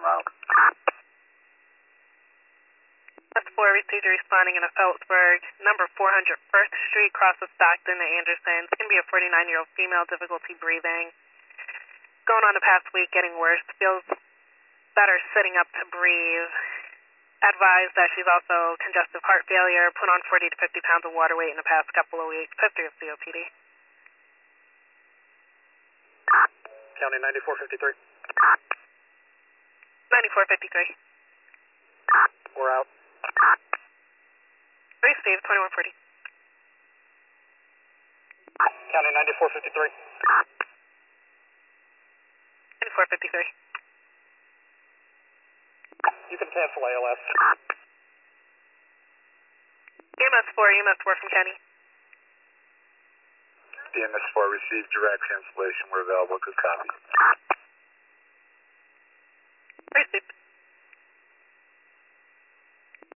route. That's 4 received responding in a Phelpsburg, number 400 First Street, cross of Stockton and Anderson. It's going to be a 49-year-old female, difficulty breathing. Going on the past week, getting worse. Feels better sitting up to breathe. Advised that she's also congestive heart failure. Put on 40 to 50 pounds of water weight in the past couple of weeks. History of COPD. County 9453. 9453. We're out. Received, 2140. County 9453. 9453. You can cancel ALS. EMS 4 from County. DMS 4 received direct cancellation. We're available. Good copy. Received.